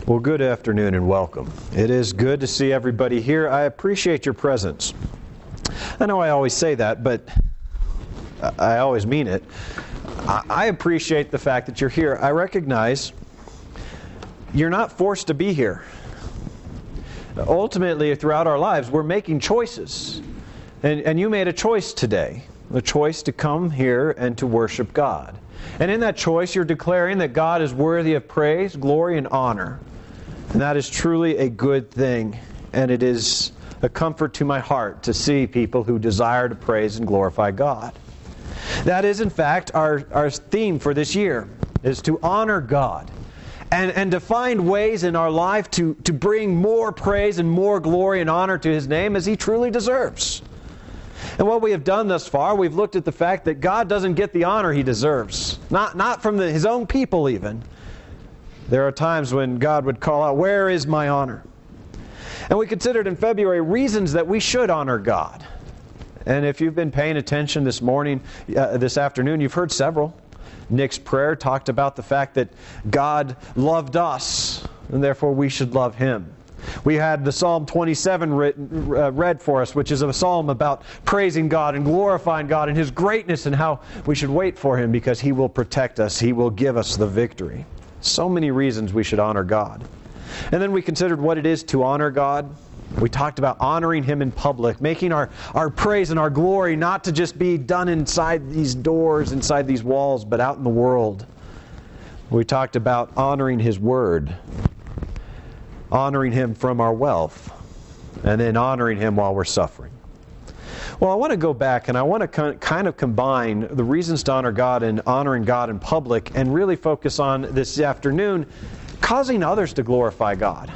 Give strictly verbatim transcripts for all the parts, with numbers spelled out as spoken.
Well, good afternoon and welcome. It is good to see everybody here. I appreciate your presence. I know I always say that, but I always mean it. I appreciate the fact that you're here. I recognize you're not forced to be here. Ultimately, throughout our lives, we're making choices. And, and you made a choice today, a choice to come here and to worship God. And in that choice, you're declaring that God is worthy of praise, glory, and honor. And that is truly a good thing. And it is a comfort to my heart to see people who desire to praise and glorify God. That is, in fact, our, our theme for this year, is to honor God. And, and to find ways in our life to, to bring more praise and more glory and honor to His name as He truly deserves. And what we have done thus far, we've looked at the fact that God doesn't get the honor He deserves. Not, not from the, His own people even. There are times when God would call out, "Where is my honor?" And we considered in February reasons that we should honor God. And if you've been paying attention this morning, uh, this afternoon, you've heard several. Nick's prayer talked about the fact that God loved us, and therefore we should love Him. We had the Psalm twenty-seven written, uh, read for us, which is a psalm about praising God and glorifying God and His greatness and how we should wait for Him because He will protect us. He will give us the victory. So many reasons we should honor God. And then we considered what it is to honor God. We talked about honoring Him in public, making our, our praise and our glory not to just be done inside these doors, inside these walls, but out in the world. We talked about honoring His Word, honoring Him from our wealth, and then honoring Him while we're suffering. Well, I want to go back and I want to kind of combine the reasons to honor God and honoring God in public and really focus on this afternoon causing others to glorify God.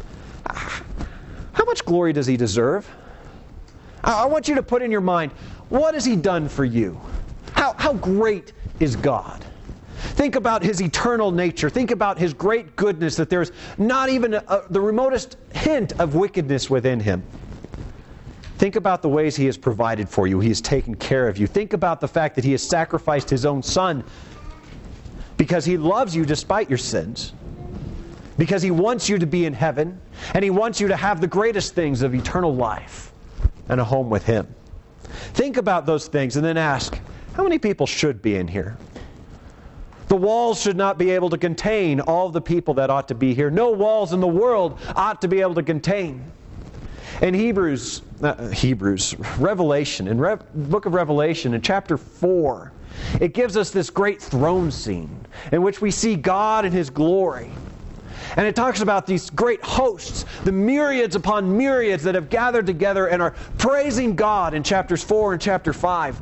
How much glory does He deserve? I want you to put in your mind, what has He done for you? How, how great is God? Think about His eternal nature. Think about His great goodness, that there's not even a, the remotest hint of wickedness within Him. Think about the ways He has provided for you. He has taken care of you. Think about the fact that He has sacrificed His own Son because He loves you despite your sins. Because He wants you to be in heaven, and He wants you to have the greatest things of eternal life and a home with Him. Think about those things and then ask, how many people should be in here? The walls should not be able to contain all the people that ought to be here. No walls in the world ought to be able to contain. In Hebrews, uh, Hebrews, Revelation, in Re- book of Revelation, in chapter four, it gives us this great throne scene in which we see God in His glory. And it talks about these great hosts, the myriads upon myriads that have gathered together and are praising God in chapters four and chapter five.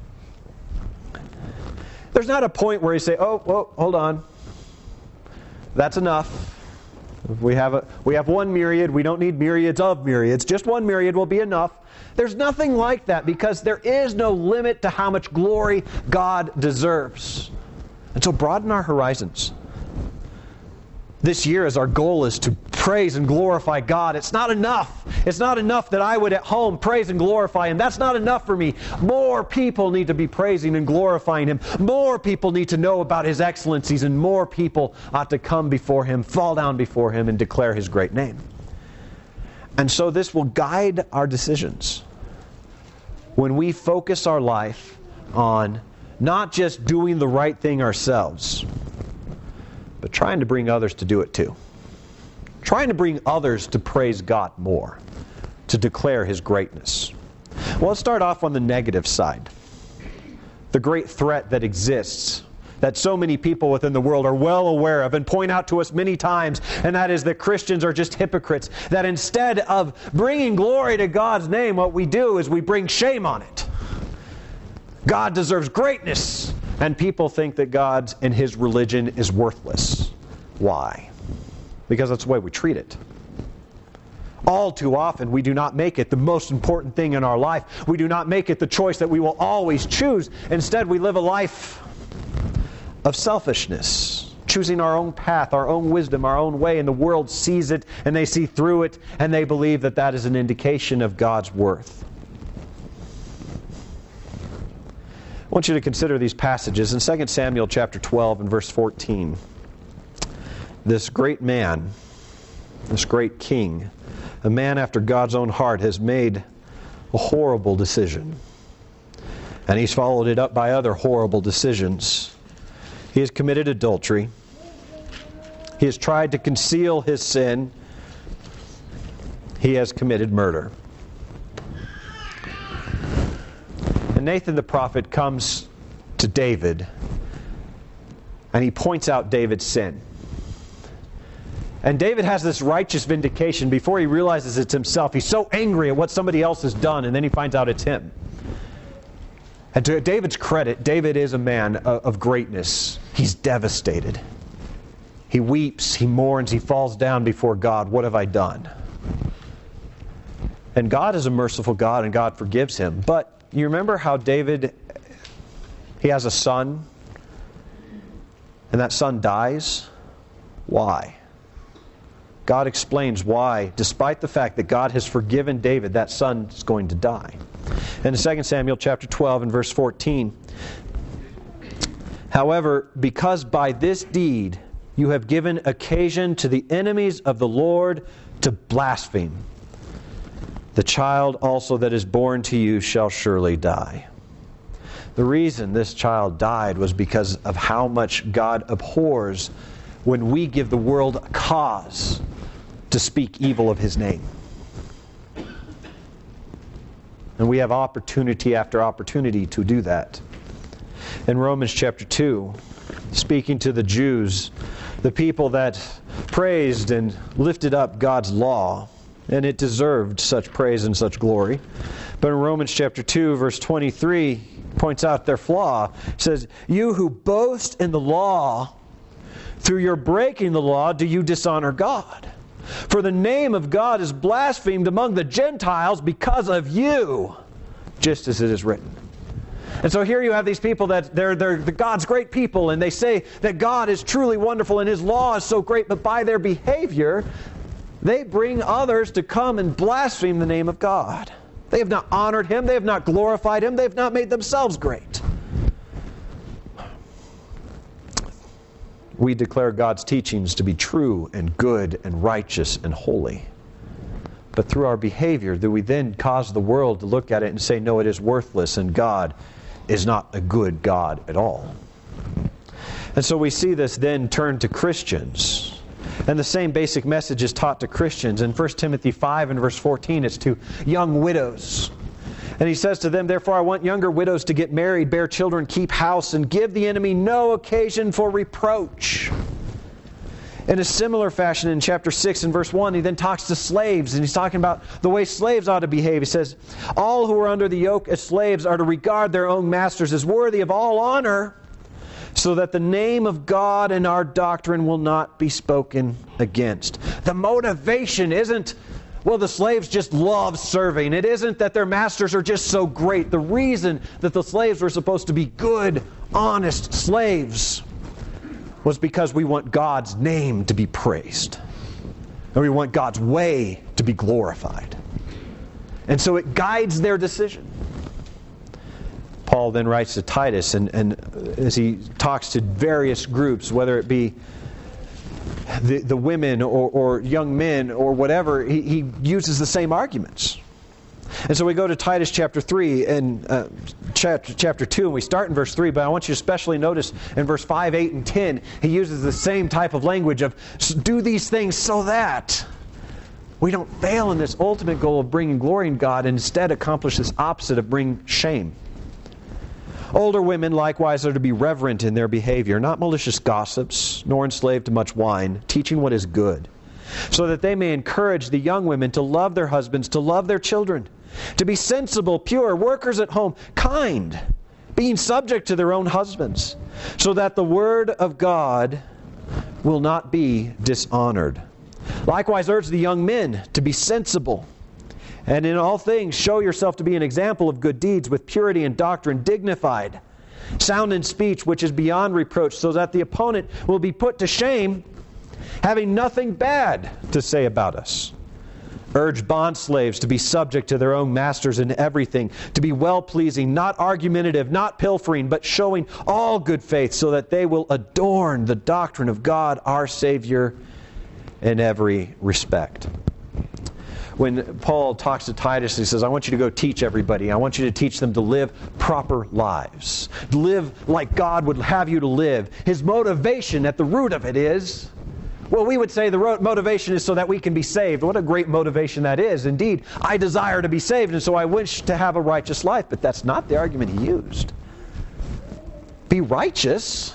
There's not a point where you say, oh, whoa, hold on. That's enough. We have, a, we have one myriad. We don't need myriads of myriads. Just one myriad will be enough. There's nothing like that because there is no limit to how much glory God deserves. And so broaden our horizons. This year, as our goal is to praise and glorify God, it's not enough. It's not enough that I would at home praise and glorify Him. That's not enough for me. More people need to be praising and glorifying Him. More people need to know about His excellencies, and more people ought to come before Him, fall down before Him, and declare His great name. And so this will guide our decisions. When we focus our life on not just doing the right thing ourselves, but trying to bring others to do it too. Trying to bring others to praise God more, to declare His greatness. Well, let's start off on the negative side. The great threat that exists, that so many people within the world are well aware of and point out to us many times, and that is that Christians are just hypocrites. That instead of bringing glory to God's name, what we do is we bring shame on it. God deserves greatness. And people think that God and His religion is worthless. Why? Because that's the way we treat it. All too often we do not make it the most important thing in our life. We do not make it the choice that we will always choose. Instead, we live a life of selfishness, choosing our own path, our own wisdom, our own way, and the world sees it, and they see through it, and they believe that that is an indication of God's worth. I want you to consider these passages in Second Samuel chapter twelve and verse fourteen. This great man this great king, a man after God's own heart, has made a horrible decision. And he's followed it up by other horrible decisions. He has committed adultery. He has tried to conceal his sin. He has committed murder. And Nathan the prophet comes to David, and he points out David's sin. And David has this righteous vindication before he realizes it's himself. He's so angry at what somebody else has done, and then he finds out it's him. And to David's credit, David is a man of greatness. He's devastated. He weeps, he mourns, he falls down before God. What have I done? And God is a merciful God, and God forgives him. But you remember how David, he has a son, and that son dies? Why? God explains why, despite the fact that God has forgiven David, that son is going to die. In Second Samuel chapter twelve and verse fourteen, however, because by this deed you have given occasion to the enemies of the Lord to blaspheme, the child also that is born to you shall surely die. The reason this child died was because of how much God abhors when we give the world a cause to speak evil of His name. And we have opportunity after opportunity to do that. In Romans chapter two, speaking to the Jews, the people that praised and lifted up God's law, and it deserved such praise and such glory. But in Romans chapter two, verse twenty-three, points out their flaw. It says, "You who boast in the law, through your breaking the law, do you dishonor God? For the name of God is blasphemed among the Gentiles because of you, just as it is written." And so here you have these people that they're, they're the God's great people, and they say that God is truly wonderful and His law is so great, but by their behavior, they bring others to come and blaspheme the name of God. They have not honored Him, they have not glorified Him, they have not made themselves great. We declare God's teachings to be true and good and righteous and holy. But through our behavior, do we then cause the world to look at it and say, no, it is worthless and God is not a good God at all. And so we see this then turn to Christians. And the same basic message is taught to Christians. In First Timothy five and verse fourteen, it's to young widows. And he says to them, "Therefore I want younger widows to get married, bear children, keep house, and give the enemy no occasion for reproach." In a similar fashion, in chapter six and verse one, he then talks to slaves, and he's talking about the way slaves ought to behave. He says, "All who are under the yoke as slaves are to regard their own masters as worthy of all honor, so that the name of God and our doctrine will not be spoken against." The motivation isn't, well, the slaves just love serving. It isn't that their masters are just so great. The reason that the slaves were supposed to be good, honest slaves was because we want God's name to be praised. And we want God's way to be glorified. And so it guides their decision. Paul then writes to Titus, and, and as he talks to various groups, whether it be the, the women or, or young men or whatever, he, he uses the same arguments. And so we go to Titus chapter three and uh, chapter, chapter two, and we start in verse three, but I want you to especially notice in verse five, eight, and ten, he uses the same type of language of do these things so that we don't fail in this ultimate goal of bringing glory in God and instead accomplish this opposite of bring shame. Older women likewise are to be reverent in their behavior, not malicious gossips, nor enslaved to much wine, teaching what is good, so that they may encourage the young women to love their husbands, to love their children, to be sensible, pure, workers at home, kind, being subject to their own husbands, so that the word of God will not be dishonored. Likewise urge the young men to be sensible, and in all things show yourself to be an example of good deeds, with purity and doctrine, dignified, sound in speech, which is beyond reproach, so that the opponent will be put to shame, having nothing bad to say about us. Urge bondslaves to be subject to their own masters in everything, to be well-pleasing, not argumentative, not pilfering, but showing all good faith, so that they will adorn the doctrine of God our Savior in every respect. When Paul talks to Titus, he says, I want you to go teach everybody. I want you to teach them to live proper lives. To live like God would have you to live. His motivation at the root of it is, well, we would say the motivation is so that we can be saved. What a great motivation that is. Indeed, I desire to be saved, and so I wish to have a righteous life. But that's not the argument he used. Be righteous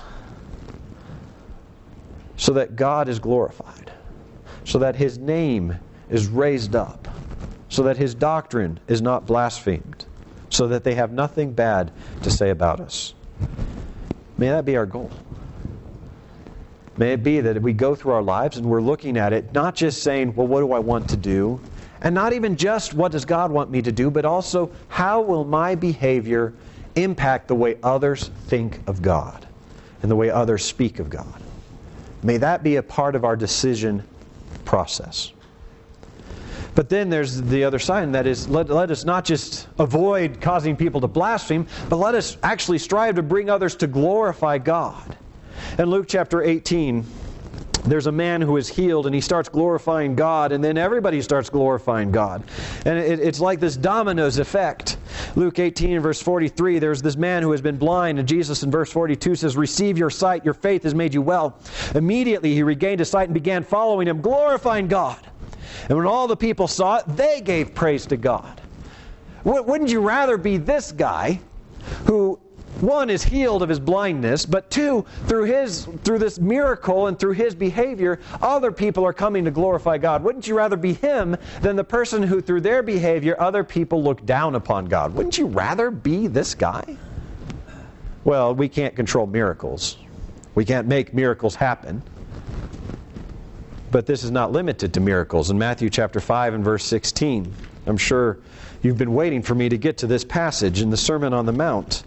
so that God is glorified, so that His name is raised up, so that His doctrine is not blasphemed, so that they have nothing bad to say about us. May that be our goal. May it be that we go through our lives and we're looking at it, not just saying, well, what do I want to do? And not even just what does God want me to do, but also how will my behavior impact the way others think of God and the way others speak of God. May that be a part of our decision process. But then there's the other side, and that is, let, let us not just avoid causing people to blaspheme, but let us actually strive to bring others to glorify God. In Luke chapter eighteen, there's a man who is healed, and he starts glorifying God, and then everybody starts glorifying God. And it, it's like this dominoes effect. Luke eighteen, verse forty-three, there's this man who has been blind, and Jesus in verse forty-two says, receive your sight, your faith has made you well. Immediately he regained his sight and began following Him, glorifying God. And when all the people saw it, they gave praise to God. Wouldn't you rather be this guy who, one, is healed of his blindness, but two, through his through this miracle and through his behavior, other people are coming to glorify God? Wouldn't you rather be him than the person who, through their behavior, other people look down upon God? Wouldn't you rather be this guy? Well, we can't control miracles. We can't make miracles happen. But this is not limited to miracles. In Matthew chapter five and verse sixteen, I'm sure you've been waiting for me to get to this passage in the Sermon on the Mount.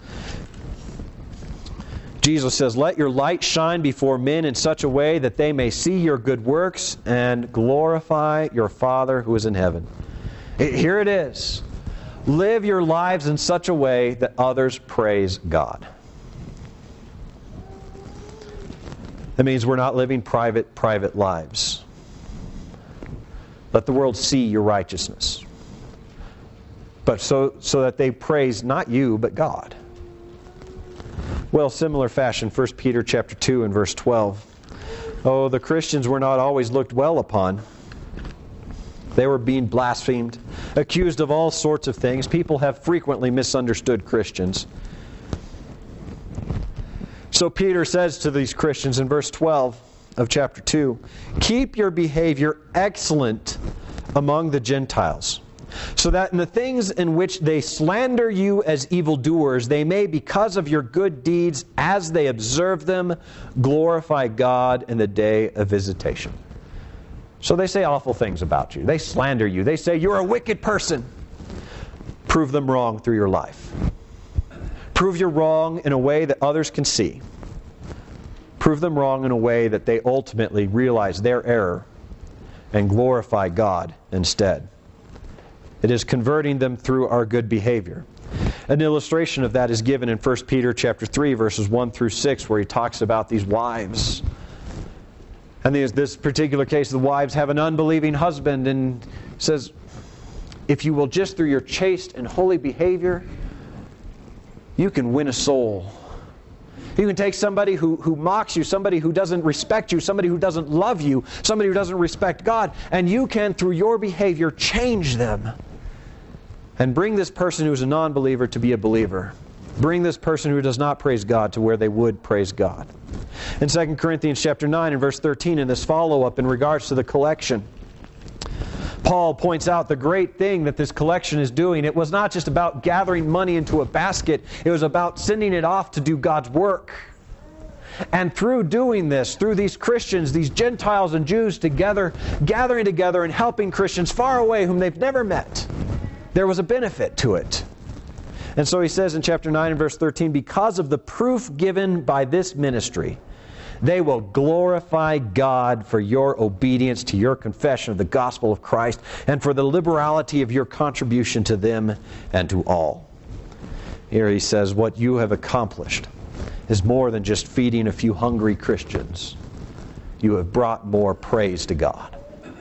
Jesus says, let your light shine before men in such a way that they may see your good works and glorify your Father who is in heaven. Here it is. Live your lives in such a way that others praise God. That means we're not living private, private lives. Let the world see your righteousness. But so, so that they praise not you, but God. Well, similar fashion, First Peter chapter two and verse twelve. Oh, the Christians were not always looked well upon. They were being blasphemed, accused of all sorts of things. People have frequently misunderstood Christians. So Peter says to these Christians in verse twelve of chapter two, keep your behavior excellent among the Gentiles, so that in the things in which they slander you as evildoers, they may, because of your good deeds, as they observe them, glorify God in the day of visitation. So they say awful things about you. They slander you. They say you're a wicked person. Prove them wrong through your life. Prove you're wrong in a way that others can see. Prove them wrong in a way that they ultimately realize their error and glorify God instead. It is converting them through our good behavior. An illustration of that is given in First Peter chapter three, verses one through six, where he talks about these wives. And in this particular case, the wives have an unbelieving husband, and says, if you will just through your chaste and holy behavior, you can win a soul. You can take somebody who, who mocks you, somebody who doesn't respect you, somebody who doesn't love you, somebody who doesn't respect God, and you can, through your behavior, change them. And bring this person who is a non-believer to be a believer. Bring this person who does not praise God to where they would praise God. In Second Corinthians chapter nine and verse thirteen, in this follow-up in regards to the collection, Paul points out the great thing that this collection is doing. It was not just about gathering money into a basket. It was about sending it off to do God's work. And through doing this, through these Christians, these Gentiles and Jews together, gathering together and helping Christians far away whom they've never met, there was a benefit to it. And so he says in chapter nine and verse thirteen, because of the proof given by this ministry, they will glorify God for your obedience to your confession of the gospel of Christ and for the liberality of your contribution to them and to all. Here he says, what you have accomplished is more than just feeding a few hungry Christians. you have brought more praise to God.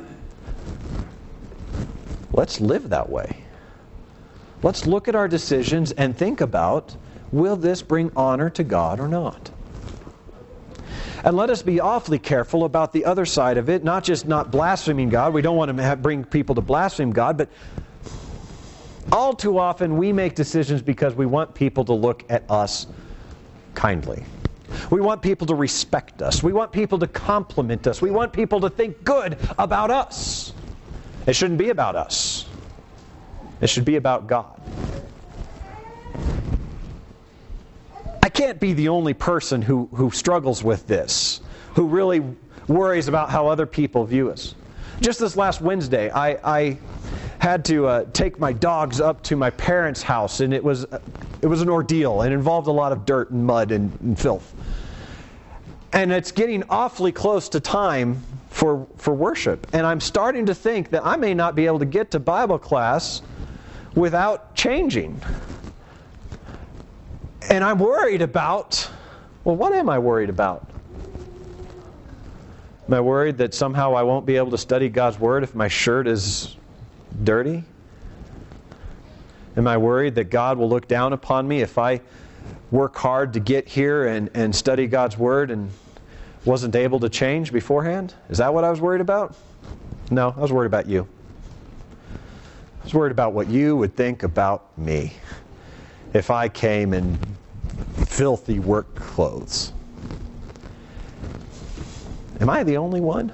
Let's live that way. Let's look at our decisions and think about, will this bring honor to God or not? And let us be awfully careful about the other side of it, not just not blaspheming God. We don't want to have, bring people to blaspheme God, but all too often we make decisions because we want people to look at us kindly. We want people to respect us. We want people to compliment us. We want people to think good about us. It shouldn't be about us. It should be about God. I can't be the only person who, who struggles with this, who really worries about how other people view us. Just this last Wednesday, I, I had to uh, take my dogs up to my parents' house, and it was uh, it was an ordeal. It involved a lot of dirt and mud and, and filth. And it's getting awfully close to time for for worship, and I'm starting to think that I may not be able to get to Bible class without changing. And I'm worried about, well, what am I worried about? Am I worried that somehow I won't be able to study God's Word if my shirt is dirty? Am I worried that God will look down upon me if I work hard to get here and, and study God's Word and wasn't able to change beforehand? Is that what I was worried about? No, I was worried about you. I was worried about what you would think about me if I came in filthy work clothes. Am I the only one?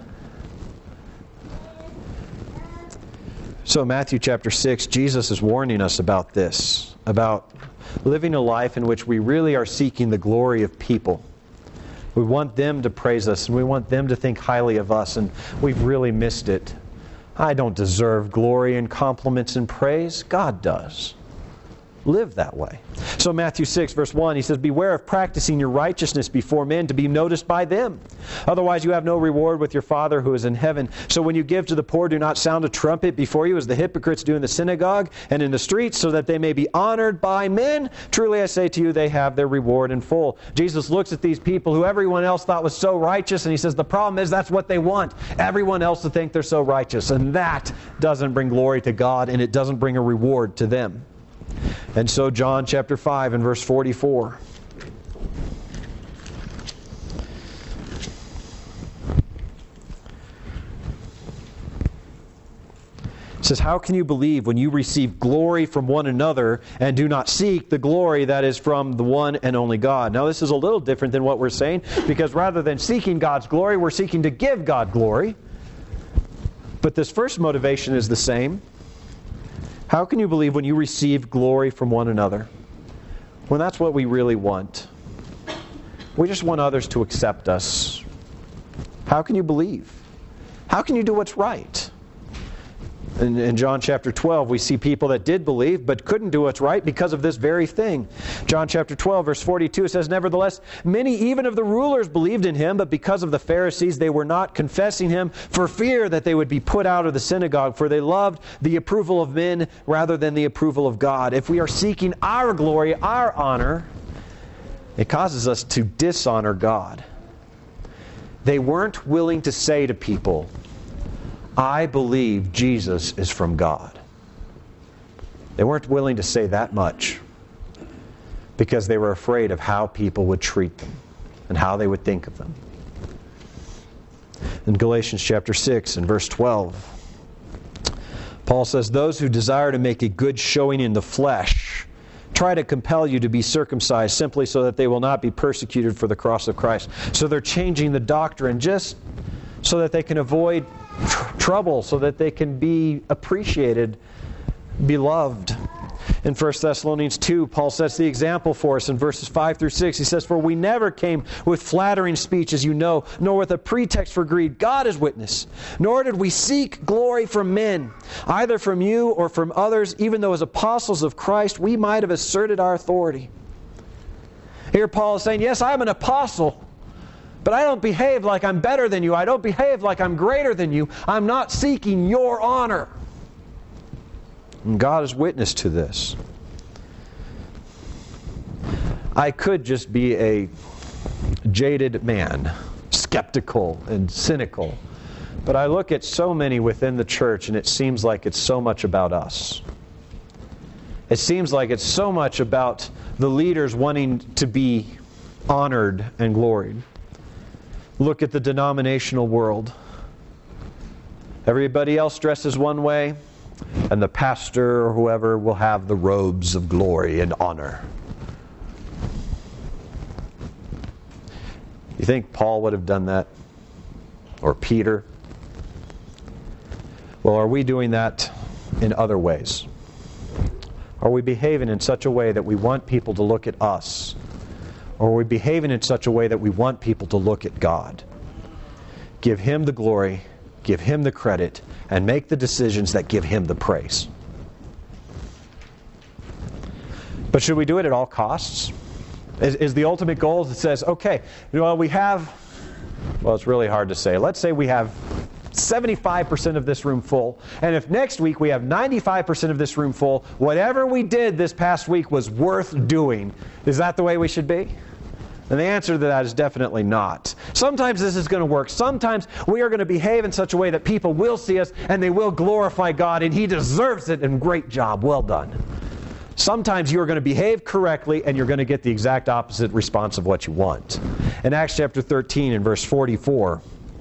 So Matthew chapter six, Jesus is warning us about this, about living a life in which we really are seeking the glory of people. We want them to praise us, and we want them to think highly of us, and we've really missed it. I don't deserve glory and compliments and praise. God does. Live that way. So Matthew six, verse one, he says, beware of practicing your righteousness before men to be noticed by them. Otherwise you have no reward with your Father who is in heaven. So when you give to the poor, do not sound a trumpet before you as the hypocrites do in the synagogue and in the streets, so that they may be honored by men. Truly I say to you, they have their reward in full. Jesus looks at these people who everyone else thought was so righteous, and he says the problem is that's what they want. Everyone else to think they're so righteous. And that doesn't bring glory to God, and it doesn't bring a reward to them. And so John chapter five and verse forty-four. It says, how can you believe when you receive glory from one another and do not seek the glory that is from the one and only God? Now this is a little different than what we're saying, because rather than seeking God's glory, we're seeking to give God glory. But this first motivation is the same. How can you believe when you receive glory from one another? Well, that's what we really want. We just want others to accept us. How can you believe? How can you do what's right? In, in John chapter twelve, we see people that did believe but couldn't do what's right because of this very thing. John chapter twelve, verse forty-two, it says, nevertheless, many even of the rulers believed in him, but because of the Pharisees they were not confessing him for fear that they would be put out of the synagogue, for they loved the approval of men rather than the approval of God. If we are seeking our glory, our honor, it causes us to dishonor God. They weren't willing to say to people, I believe Jesus is from God. They weren't willing to say that much because they were afraid of how people would treat them and how they would think of them. In Galatians chapter six and verse twelve, Paul says, those who desire to make a good showing in the flesh try to compel you to be circumcised simply so that they will not be persecuted for the cross of Christ. So they're changing the doctrine just so that they can avoid tr- trouble, so that they can be appreciated, beloved. In First Thessalonians two, Paul sets the example for us in verses five through six. He says, for we never came with flattering speech, as you know, nor with a pretext for greed. God is witness. Nor did we seek glory from men, either from you or from others, even though as apostles of Christ we might have asserted our authority. Here Paul is saying, yes, I'm an apostle, but I don't behave like I'm better than you. I don't behave like I'm greater than you. I'm not seeking your honor. And God is witness to this. I could just be a jaded man, skeptical and cynical. But I look at so many within the church, and it seems like it's so much about us. It seems like it's so much about the leaders wanting to be honored and gloried. Look at the denominational world. Everybody else dresses one way, and the pastor or whoever will have the robes of glory and honor. You think Paul would have done that? Or Peter? Well, are we doing that in other ways? Are we behaving in such a way that we want people to look at us? Or are we behaving in such a way that we want people to look at God? Give Him the glory, give Him the credit, and make the decisions that give Him the praise. But should we do it at all costs? Is, is the ultimate goal that says, okay, well, we have, well, it's really hard to say. Let's say we have seventy-five percent of this room full, and if next week we have ninety-five percent of this room full, whatever we did this past week was worth doing. Is that the way we should be? And the answer to that is definitely not. Sometimes this is going to work. Sometimes we are going to behave in such a way that people will see us and they will glorify God, and He deserves it, and great job, well done. Sometimes you are going to behave correctly and you're going to get the exact opposite response of what you want. In Acts chapter thirteen and verse forty-four,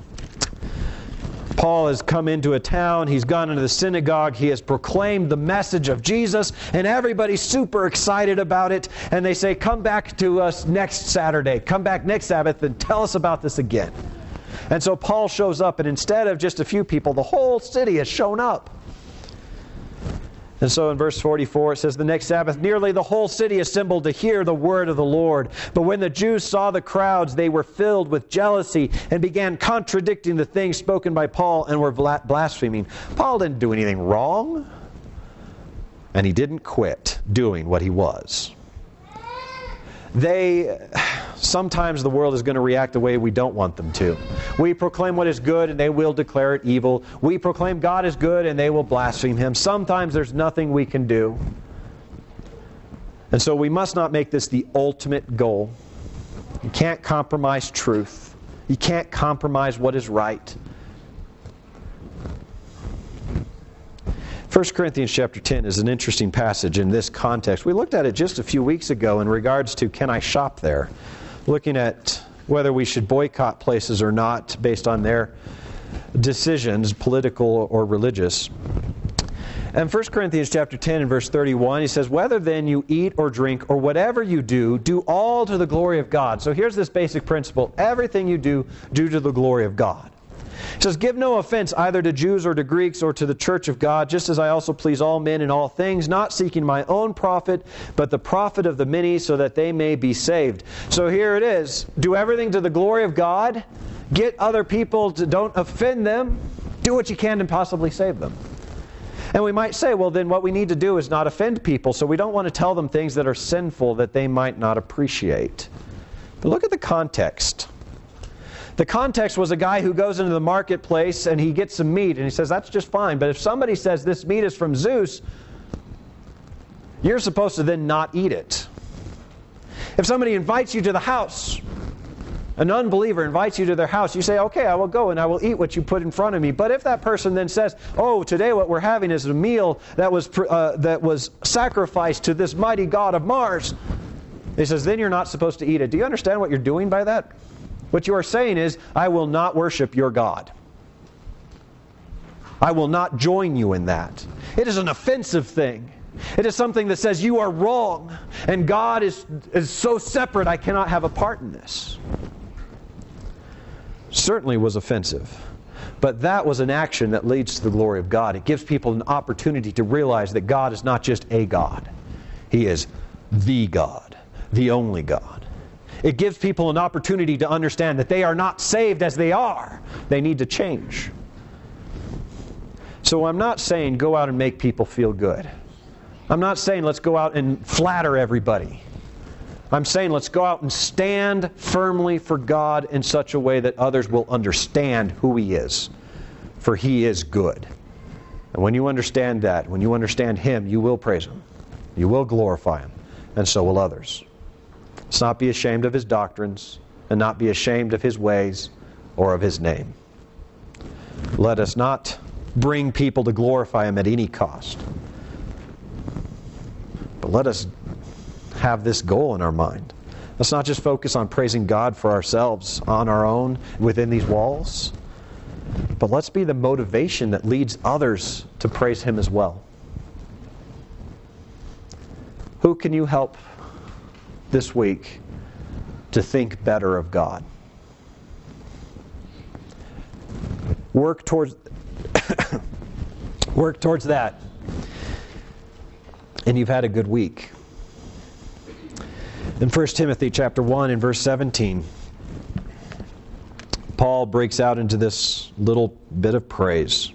Paul has come into a town, he's gone into the synagogue, he has proclaimed the message of Jesus, and everybody's super excited about it, and they say, come back to us next Saturday, come back next Sabbath and tell us about this again. And so Paul shows up, and instead of just a few people, the whole city has shown up. And so in verse forty-four it says, the next Sabbath nearly the whole city assembled to hear the word of the Lord. But when the Jews saw the crowds, they were filled with jealousy and began contradicting the things spoken by Paul and were blaspheming. Paul didn't do anything wrong, and he didn't quit doing what he was. They, sometimes the world is going to react the way we don't want them to. We proclaim what is good and they will declare it evil. We proclaim God is good and they will blaspheme Him. Sometimes there's nothing we can do. And so we must not make this the ultimate goal. You can't compromise truth. You can't compromise what is right. First Corinthians chapter ten is an interesting passage in this context. We looked at it just a few weeks ago in regards to can I shop there? Looking at whether we should boycott places or not based on their decisions, political or religious. And First Corinthians chapter ten and verse thirty-one, he says, whether then you eat or drink or whatever you do, do all to the glory of God. So here's this basic principle. Everything you do, do to the glory of God. It says, give no offense either to Jews or to Greeks or to the church of God, just as I also please all men in all things, not seeking my own profit, but the profit of the many, so that they may be saved. So here it is. Do everything to the glory of God. Get other people to, don't offend them. Do what you can to possibly save them. And we might say, well, then what we need to do is not offend people, so we don't want to tell them things that are sinful that they might not appreciate. But look at the context. The context was a guy who goes into the marketplace and he gets some meat and he says, that's just fine. But if somebody says this meat is from Zeus, you're supposed to then not eat it. If somebody invites you to the house, an unbeliever invites you to their house, you say, okay, I will go and I will eat what you put in front of me. But if that person then says, oh, today what we're having is a meal that was, uh, that was sacrificed to this mighty god of Mars, he says, then you're not supposed to eat it. Do you understand what you're doing by that? What you are saying is, I will not worship your God. I will not join you in that. It is an offensive thing. It is something that says you are wrong, and God is, is so separate I cannot have a part in this. Certainly was offensive. But that was an action that leads to the glory of God. It gives people an opportunity to realize that God is not just a God. He is the God, the only God. It gives people an opportunity to understand that they are not saved as they are. They need to change. So I'm not saying go out and make people feel good. I'm not saying let's go out and flatter everybody. I'm saying let's go out and stand firmly for God in such a way that others will understand who He is. For He is good. And when you understand that, when you understand Him, you will praise Him. You will glorify Him. And so will others. Let's not be ashamed of His doctrines and not be ashamed of His ways. or of His name. Let us not bring people to glorify Him at any cost. But let us have this goal in our mind. Let's not just focus on praising God for ourselves on our own within these walls, but let's be the motivation that leads others to praise Him as well. Who can you help this week to think better of God? Work towards work towards that. And you've had a good week. In First Timothy chapter one and verse seventeen, Paul breaks out into this little bit of praise.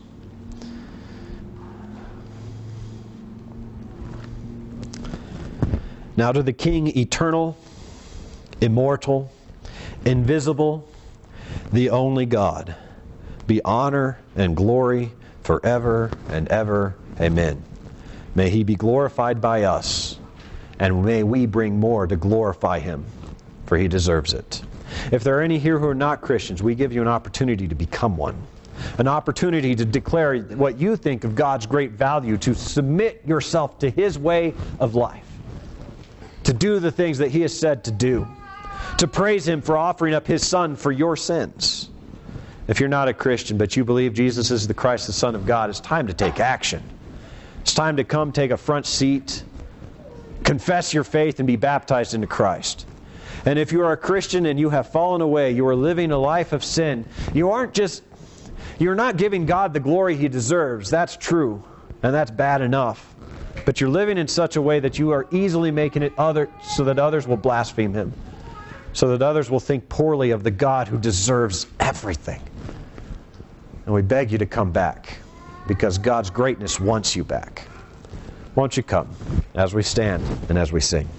Now to the King, eternal, immortal, invisible, the only God, be honor and glory forever and ever. Amen. May He be glorified by us, and may we bring more to glorify Him, for He deserves it. If there are any here who are not Christians, we give you an opportunity to become one. An opportunity to declare what you think of God's great value, to submit yourself to His way of life, to do the things that He has said to do, to praise Him for offering up His Son for your sins. If you're not a Christian, but you believe Jesus is the Christ, the Son of God, it's time to take action. It's time to come take a front seat, confess your faith, and be baptized into Christ. And if you are a Christian and you have fallen away, you are living a life of sin, you aren't just, you're not giving God the glory He deserves. That's true, and that's bad enough. But you're living in such a way that you are easily making it other, so that others will blaspheme Him, so that others will think poorly of the God who deserves everything. And we beg you to come back, because God's greatness wants you back. Won't you come as we stand and as we sing?